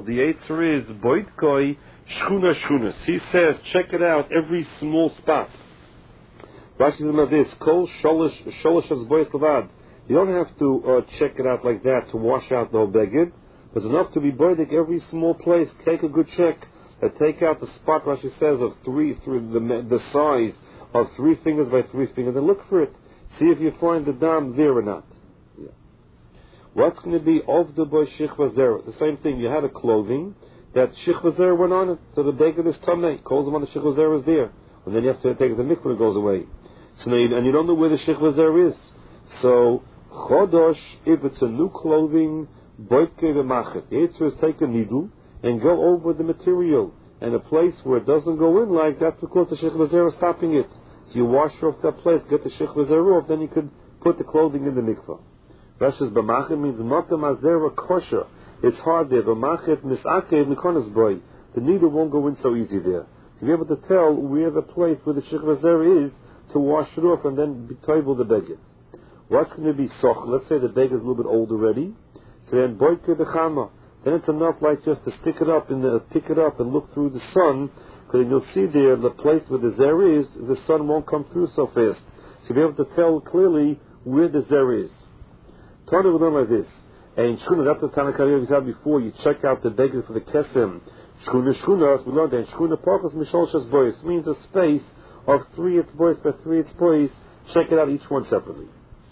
Yisrael. The answer is Boitkoi Shchuna Shchunas. He says, check it out, every small spot. Rashi says about this, Kol Sholosh as Bois Levad. You don't have to check it out like that to wash out the whole beged. It's enough to be boidik every small place. Take a good check. Take out the spot, Rashi says, of the size of 3 fingers by 3 fingers, and look for it. See if you find the dam there or not. Yeah. What's going to be of the boy Shichva Zera? The same thing. You had a clothing that Shichva Zera went on it, so the beged is tamei. Calls them on the Shichva Zera is there. And then you have to take it to the mikveh, it goes away. So now and you don't know where the Shichva Zera is. So, Chodosh, if it's a new clothing, Boitke v'machet. The answer is take a needle and go over the material. And a place where it doesn't go in like that because the Shichva Zera is stopping it. So you wash off that place, get the Shichva Zera off, then you could put the clothing in the mikveh. Rash's b'machet means matam azera kosher. It's hard there. B'machet misakev mikonas boy. The needle won't go in so easy there. So you're able to tell where the place where the Shichva Zera is to wash it off and then be toivel the beged. What's going to be soch? Let's say the beged is a little bit old already. So then boitke b'chama. Then it's enough like just to stick it up and pick it up and look through the sun, because then you'll see there the place where the zer is, the sun won't come through so fast. So you'll be able to tell clearly where the zer is. Tana will learn like this. And shchuna, that's the Tanakh we had before. You check out the beged for the kesem. Shchuna, we learned that shchuna parkas misholshas boys means a space of 3 boys by 3 boys. Check it out each one separately.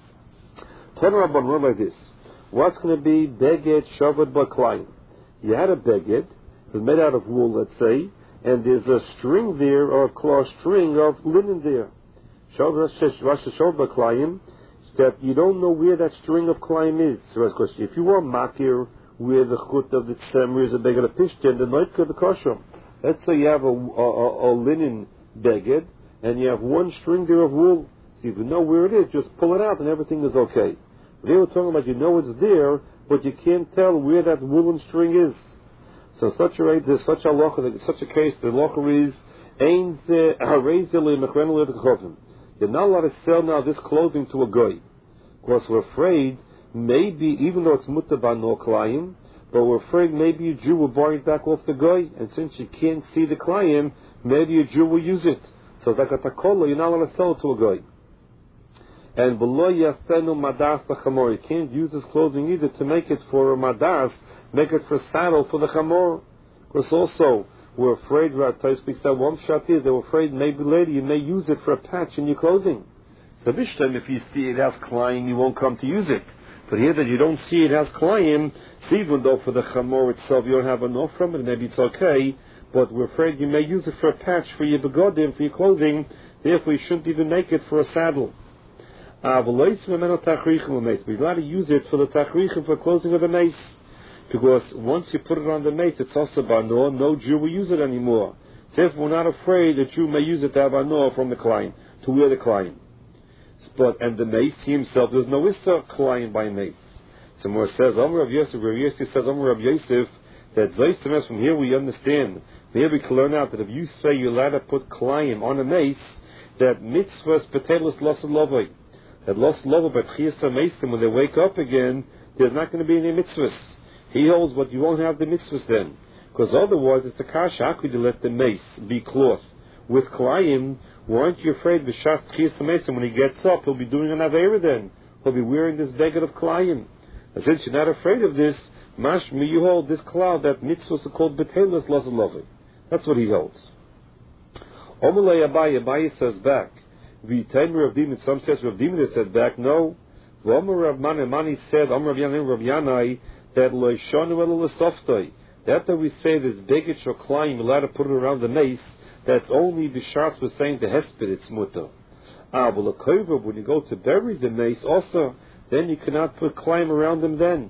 Tana Rabban learn like this. What's going to be beged shavad b'klayim? You had a beged, it was made out of wool, let's say, and there's a string there, or a cloth string of linen there. Shavad b'klayim, that you don't know where that string of klayim is. So, of course, if you are makir where the chut of the tzemer is a beged of pishtin, then might could the kosher. Let's say you have a linen beged, and you have one string there of wool. So if you know where it is, just pull it out, and everything is okay. They were talking about you know it's there, but you can't tell where that woolen string is. So there's such a halacha, such a case, the halacha is you're not allowed to sell now this clothing to a goy. Because we're afraid, maybe, even though it's mutaban no klayim, but we're afraid maybe a Jew will buy it back off the goy, and since you can't see the klayim, maybe a Jew will use it. So like a takola, you're not allowed to sell it to a goy. And below yasenu madas the you can't use this clothing either to make it for a madas, make it for a saddle for the chamor. Because also, we're afraid, Rav speaks that one shot is, they were afraid maybe later you may use it for a patch in your clothing. So Bishlam, if you see it has klayim, you won't come to use it. But here that you don't see it has klayim, so even though for the chamor itself you don't have enough from it, maybe it's okay, but we're afraid you may use it for a patch for your begodim, for your clothing, therefore you shouldn't even make it for a saddle. We're allowed to use it for the tachrichim, for closing of the mace. Because once you put it on the mace, it's also banor, no Jew will use it anymore. So if we're not afraid that Jew may use it to have banor from the client, to wear the client. And the mace himself, there's no issa client by mace. So more says, Rav Yosef says, Rav Yosef, that Zaystemes, from here we understand, here we can learn out that if you say you're allowed to put client on a mace, that mitzvahs petelis loss of lovay. That lost love by Chiyasa Mason, when they wake up again, there's not going to be any mitzvahs. He holds what you won't have the mitzvahs then. Because otherwise it's a kasha. How could you let the mace be cloth? With Klayim, weren't you afraid B'shas Chiyasa Mason, when he gets up, he'll be doing an Aveira then? He'll be wearing this beged of Klayim. And since you're not afraid of this, mashmi, you hold this cloud that mitzvahs are called B'telis Lazalovim. That's what he holds. Omalei Abaye says back, V'taimer Rav Dimin, some says Rav Dimin said back, no. V'omer Rav Mani said, Omer Rav Yanai Rav Yanai, that lo'ishonu elo l'softoi. That we say this beged shoklayim, you're allowed to put it around the mace, that's only B'shas was saying the hesped, it's mutter. But when you go to bury the mace also, then you cannot put klayim around them then.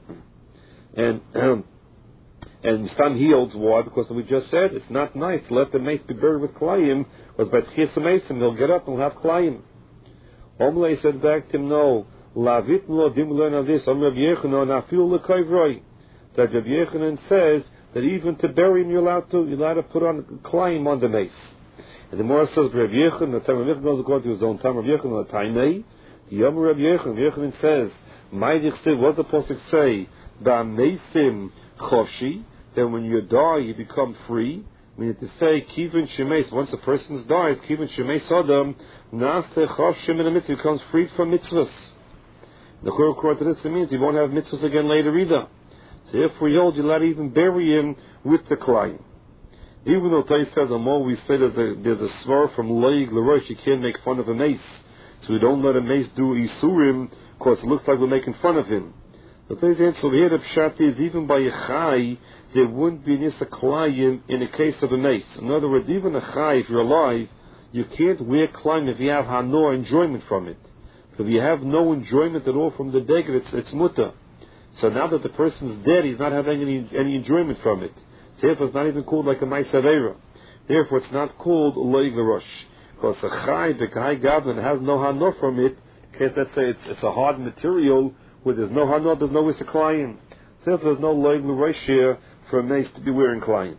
And Stam he holds why? Because we just said it's not nice to let the mace be buried with klayim, because by Tchis Mason he'll get up and he'll have klayim. Omlei said back to him, no, lavit lo dim learn on this, Rav Yechanan afil l'koivroi. That Rav Yechanan says that even to bury him you're allowed to put on klayim on the mace. And the more says Rav Yechanan, the time Rav Yechanan goes according to his own time, Rav Yechanan the Tainei, the Yom Rav Yechanan says, Maidich said, what the Pasuk say, Ba'ameisim choshi, then when you die, you become free. We need to say, Kivin Shemes, once a person dies, Kivin Shemes Adam, Naseh Chav Shem in a mitzvah, becomes freed from mitzvahs. The Chur according to this, it means he won't have mitzvahs again later either. So if we hold, you'll not even bury him with the Klein. Even though Tais says, we say there's a svar from Loig Lerosh, you can't make fun of a mace. So we don't let a mace do Isurim, because it looks like we're making fun of him. The Tais answer over here, the Pshat is, even by a Chai, there wouldn't be Nisa Klayim in the case of a mace. In other words, even a Chai, if you're alive, you can't wear Klayim if you have Hanor enjoyment from it. If you have no enjoyment at all from the Deged, it's Mutter. So now that the person's dead, he's not having any enjoyment from it. Therefore, it's not even called like a Maisavera. Therefore, it's not called Loig L'Rosh. Because a Chai, the Chai Gadlan, has no Hanor from it. Let's say it's a hard material where there's no Hanor, there's no Issa Klayim. Therefore, there's no Loig L'Rosh here for a mace to be wearing Klayim.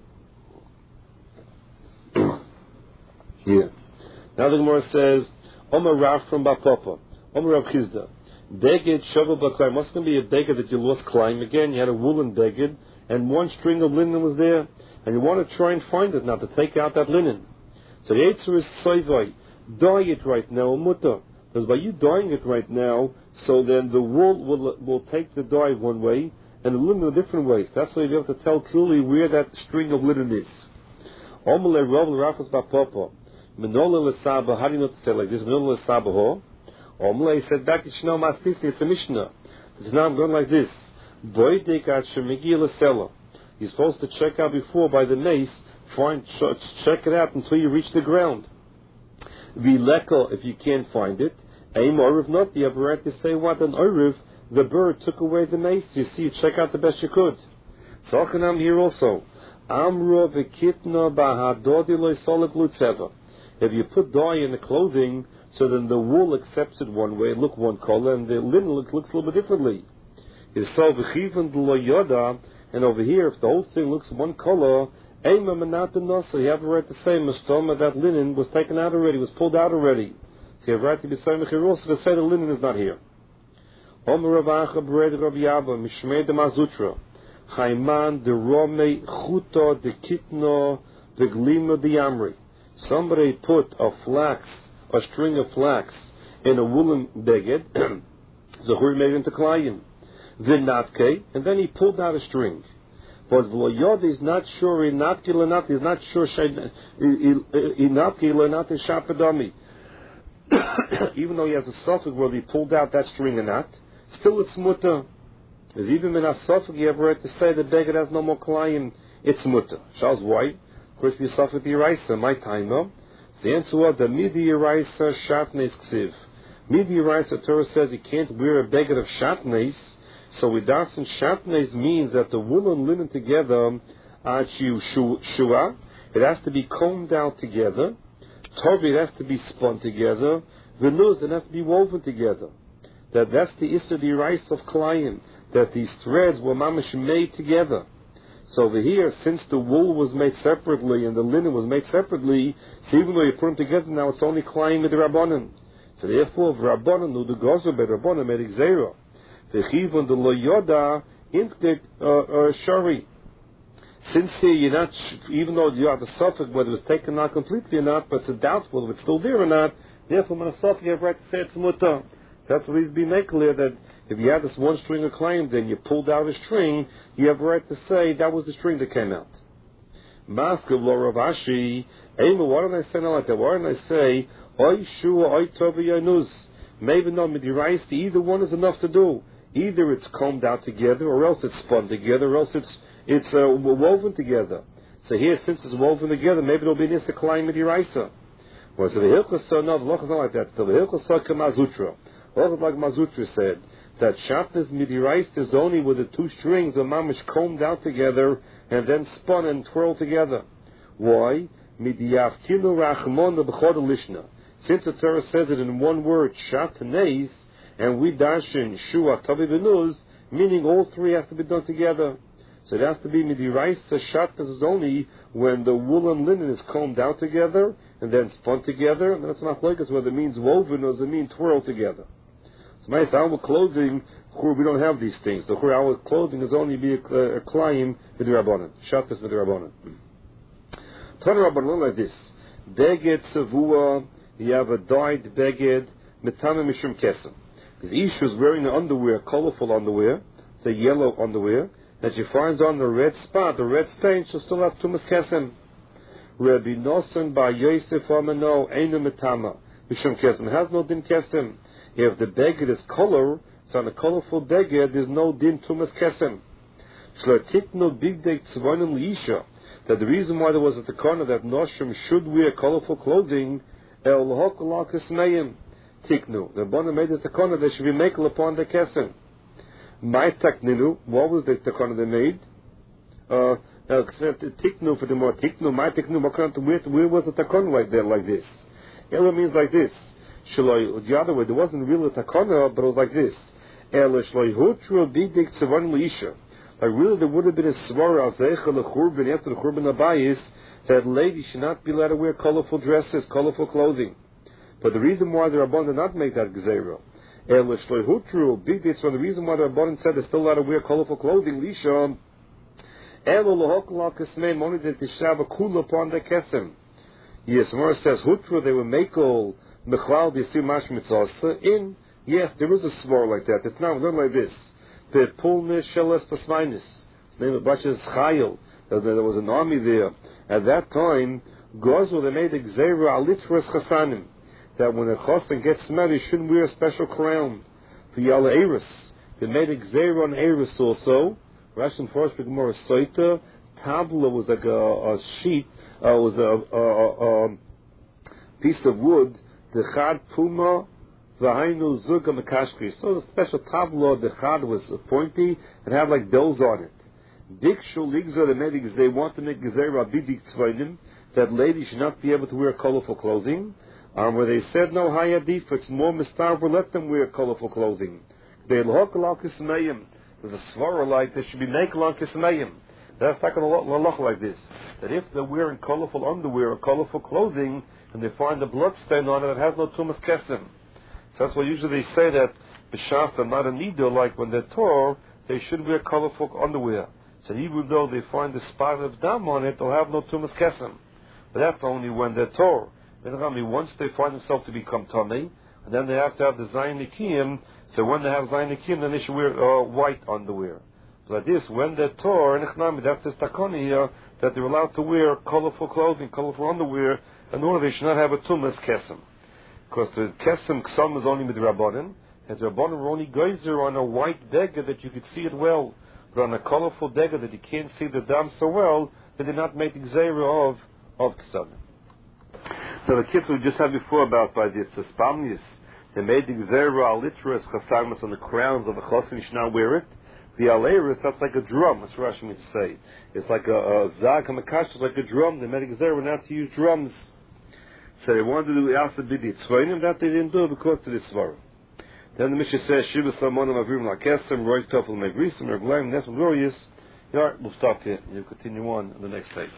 Here. Now the Gemara says, Omer Rav from Bapapa, Omer Rav Chizda, Beged Shovel Baklayim. What's going to be a beged that you lost Klayim again? You had a woolen beged, and one string of linen was there, and you want to try and find it now to take out that linen. So the answer is Soivai, dye it right now, Mutter. Because by you dyeing it right now, so then the wool will take the dye one way, and the linen a different way. So that's why you have to tell clearly where that string of linen is. Omele Rav Rafas Bapapa, Menola Lesaba, how do you know to say like this? Menola Lesaba Ho. Omele said back in Shnel Mastisni, it's a Mishnah. So now I'm going like this. You're supposed to check out before by the mace, check it out until you reach the ground. Vileko, if you can't find it. Aim Oriv not, you have a right to say what? An Oriv, the bird took away the mace. You see, check out the best you could. Talking here also. Amro v'kitna bahadodi loisolek lutzeva. If you put dye in the clothing, so then the wool accepts it one way, look one color, and the linen looks a little bit differently. Is so v'chivan lo yoda, and over here, if the whole thing looks one color, ema manata nasa, you have a right to say mastoma, that linen was taken out already, was pulled out already. So you have a right to be saying also to say the linen is not here. Omer Ravacha b'red Rabbi Abba mishmei de mazutra, chayman de rome chuto de kitno de glima de yamri. Somebody put a string of flax in a woolen beged, Zahuri made into Klayim. Vinatke, and then he pulled out a string. But Vloyod is not sure, Inatke Lenat is not sure, Inatke Lenat is Shapadami. Even though he has a suffix whether he pulled out that string or not, still it's Mutta. Because even in a suffix, you have a right to say the beged has no more Klayim, it's Mutta. Charles White, of course, we suffer the Eraisa, my time, no? The answer was the Midi Eraisa Shatnes Ksiv. Midi Eraisa, Torah says you can't wear a beged of Shatnes. So with darshan shatnes means that the wool and linen together are shua. It has to be combed out together. Tovi, it has to be spun together. Venuz, it has to be woven together. That's the issue, the rice of Klayim, that these threads were mamish made together. So over here, since the wool was made separately and the linen was made separately, so even though you put them together now, it's only Klayim with the Rabbanan. So therefore, Rabbanan, the Gozer, but Rabbanan made Xera. The chivon the lo yoda into shari. Since here you're not, even though you have a suffix whether it was taken out completely or not, but it's doubtful if it's still there or not. Therefore, when a suffix you have right to say it's mutter. So that's the reason being made clear that if you have this one string of claim, then you pulled out a string, you have a right to say that was the string that came out. Mask of lo Ravashi. Why don't I say not like that? Why don't I say oy shua oy tovi yanuz? Maybe not midirais. Either one is enough to do. Either it's combed out together, or else it's spun together, or else it's woven together. So here, since it's woven together, maybe it'll be an Issa Klayim Midiraisa. Well, so the Hilchos, no, the Loch is not like that. So the Hilchos Mazutra. Loch like Mazutra said, that Shatnes Midiraisa is only with the two strings of mamish combed out together, and then spun and twirled together. Why? Midiyav Kinu Rachmon the B'chod Lishna. Since the Torah says it in one word, Shatnes, and we darshan shua tavi benuz, meaning all three have to be done together. So it has to be midiraisa shatnes is only when the wool and linen is combed out together and then spun together. And that's not like us whether it means woven or does it mean twirled together. So my with clothing, We don't have these things. Our clothing is only be a klayim with the Rabbanan. Shabbos with the Rabbanan. Turn Rabbanan like this. Beged Savua, you have a dyed beged, Metana Mishum Kesem. The Isha is wearing an underwear, colorful underwear, it's a yellow underwear, that she finds on the red spot, the red stain, she'll still have Tumas Kesem. Rabbi Nosson Bar Yosef Amano, Eina Metama Mishum Kesem. It has no din Kesem. If the beged is color, it's on a colorful beged, there's no din Tumas Kesem. Shlotikno Bigdek Tzvonim Liisha. That the reason why there was a takana that Noshim should wear colorful clothing, El Hokalakis Mayim Tiknu. The Bonner made the takana that should be makel upon the Kesem. My Takninu, what was the takana they made? Tiknu for the more Tiknu, my Tiknu, where was the takana like that, like this? It means like this. Shaloi, the other way, there wasn't really a takana, but it was like this. El Shloi Hutru Bidik Tzavan Liisha. Like really, there would have been a svara after the Churban Abayis that ladies should not be allowed to wear colorful dresses, colorful clothing. But the reason why the Rabban did not make that gzeira, big dates for the reason why the Rabban said they're still allowed to wear colorful clothing, Lisha, only that they should have a kula upon their kesem. Yes, Mora says Hutru, they were makel mechlal b'yisir mash mitzvah in. Yes, there is a svara like that. It's not like this. The Pulne Sheles Pasmainis. His name of Bashas Chayil. There was an army there. At that time, Gozul, they made a Gzeira Alitras Chasanim. That when a Chosan gets married, he shouldn't wear a special crown. For Yala Eris. They made a Gzeira on Eris also. Russian Forest Gemara Soita. Tabla was like a sheet, was a piece of wood. The Chad Puma. So the special tableau, the chad was pointy and had like bells on it. Dikshu ligza the medics, they want to make gezerah bidik tzvayim that ladies should not be able to wear colorful clothing. Where they said no hayadif, it's more mistarver, let them wear colorful clothing. They lohok al kismayim. There's a svara like they should be makel on kismayim. That's like a loch like this. That if they're wearing colorful underwear or colorful clothing and they find a blood stain on it, it has no tumas kesem. So that's why usually they say that b'shas and not a needle, like when they're tore, they should wear colorful underwear. So even though they find a spot of dam on it, they'll have no tumas kesem. But that's only when they're tore. Once they find themselves to become tummy, and then they have to have the zayin nikiyim. So when they have zayin nikiyim, then they should wear white underwear. So like this, when they're tore, that's this takoni here, that they're allowed to wear colorful clothing, colorful underwear, in order they should not have a tumas kesem. Because the kesem ksam is only with the Rabbanim, and the Rabbanim were only geyser on a white dagger that you could see it well, but on a colorful dagger that you can't see the dam so well, they did not make the gzeira of ksam. So the kids we just had before about by this, the spamnis, they made the gzeira alitras chasarmas on the crowns of the chosim, you should not wear it. The aleris, that's like a drum, that's what Rashi means to say. It's like a zag hamakash, it's like a drum, they made a gzeira not to use drums. So they wanted to do Asa Bidi Tzvayim, that they didn't do because of this Svarah. Then the Mishnah says, Shiva Salmonim Avrim Lakesem, Roy Tofel Megrisim, Reglaim, Nesm Glorious. Alright, we'll stop here. You'll continue on the next page.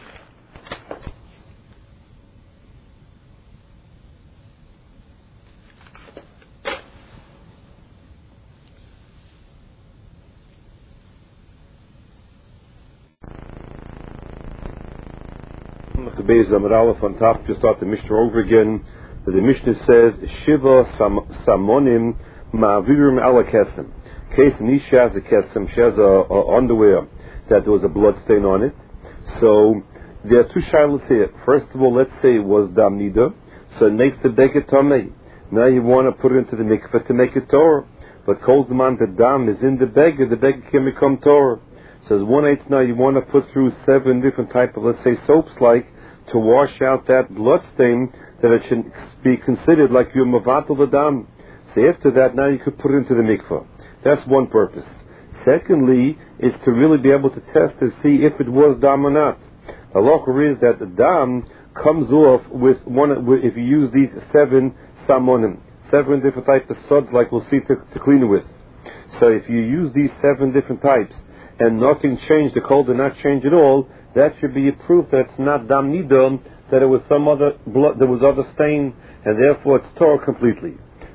The base of Aleph on top, just start the Mishnah over again. The Mishnah says, Shiva Samonim Ma'avirim Ala Kesem. Case Nisha has a Kesem, she has a underwear that there was a blood stain on it. So there are two shilas here. First of all, let's say it was Dam Nida, so it makes the Beket Tamei. Now you want to put it into the mikveh to make it Torah. But calls the man the Dam is in the Beket can become Torah. Says 1/8 now you want to put through 7 different type of, let's say, soaps like, to wash out that blood stain, that it should be considered like you're mavatal the dam. So after that, now you could put it into the mikveh. That's one purpose. Secondly, is to really be able to test to see if it was dam or not. The halacha is that the dam comes off with if you use these 7 samonim, 7 different types of suds, like we'll see to clean it with. So if you use these 7 different types and nothing changed, the cold did not change at all, that should be a proof that it's not dam nidam, that it was some other blood, there was other stain, and therefore it's Torah completely.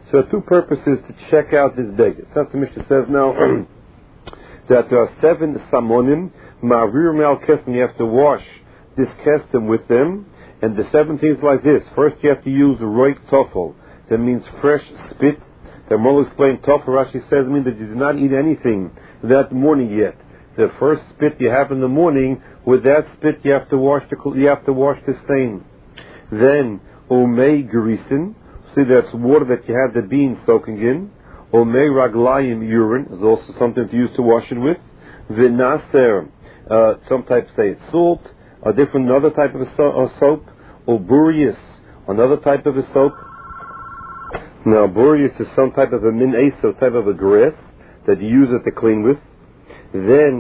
So two purposes to check out this beged. That's the Mishnah says now that there are 7 samonim, ma'avir me'al kesem, you have to wash this kesem with them, and the 7 things like this. First you have to use roik tofel, that means fresh spit. The Ramah explained tofel, Rashi says, means that you do not eat anything that morning yet. The first spit you have in the morning, with that spit you have to wash the stain. Then omei gerisin, see that's water that you have the beans soaking in. Omei raglayim, urine, is also something to use to wash it with. V'naser, some types say it's salt, another type of a soap. Oburius, another type of a soap. Now burius is some type of a min aso, type of a grass that you use it to clean with. Then